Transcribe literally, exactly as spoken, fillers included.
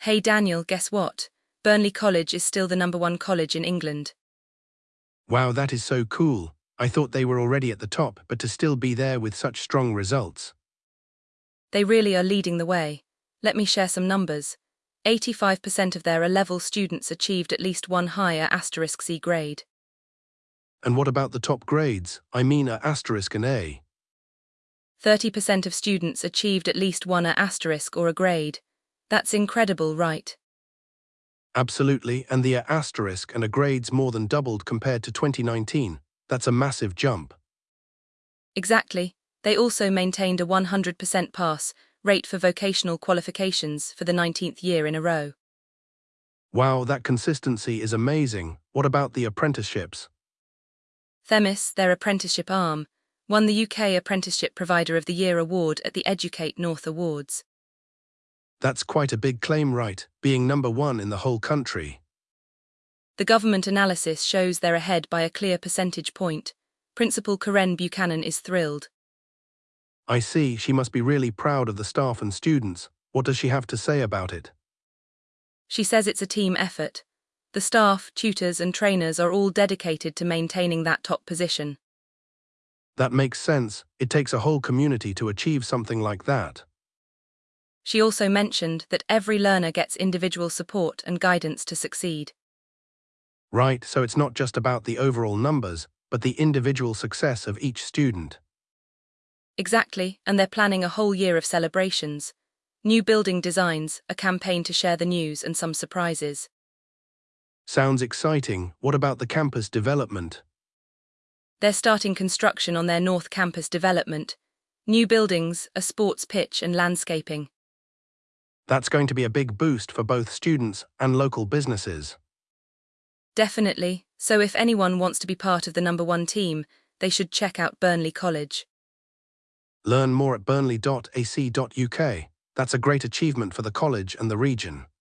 Hey Daniel, guess what? Burnley College is still the number one college in England. Wow, that is so cool. I thought they were already at the top, but to still be there with such strong results. They really are leading the way. Let me share some numbers. eighty-five percent of their A-level students achieved at least one higher asterisk C grade. And what about the top grades? I mean a asterisk and A. thirty percent of students achieved at least one A asterisk or a grade. That's incredible, right? Absolutely, and the A asterisk and a grades more than doubled compared to twenty nineteen. That's a massive jump. Exactly. They also maintained a one hundred percent pass rate for vocational qualifications for the nineteenth year in a row. Wow, that consistency is amazing. What about the apprenticeships? Themis, their apprenticeship arm, won the U K Apprenticeship Provider of the Year award at the Educate North Awards. That's quite a big claim, right? Being number one in the whole country. The government analysis shows they're ahead by a clear percentage point. Principal Karen Buchanan is thrilled. I see, she must be really proud of the staff and students. What does she have to say about it? She says it's a team effort. The staff, tutors and trainers are all dedicated to maintaining that top position. That makes sense. It takes a whole community to achieve something like that. She also mentioned that every learner gets individual support and guidance to succeed. Right, so it's not just about the overall numbers, but the individual success of each student. Exactly, and they're planning a whole year of celebrations. New building designs, a campaign to share the news and some surprises. Sounds exciting. What about the campus development? They're starting construction on their North Campus development. New buildings, a sports pitch and landscaping. That's going to be a big boost for both students and local businesses. Definitely, so if anyone wants to be part of the number one team, they should check out Burnley College. Learn more at burnley dot a c dot u k. That's a great achievement for the college and the region.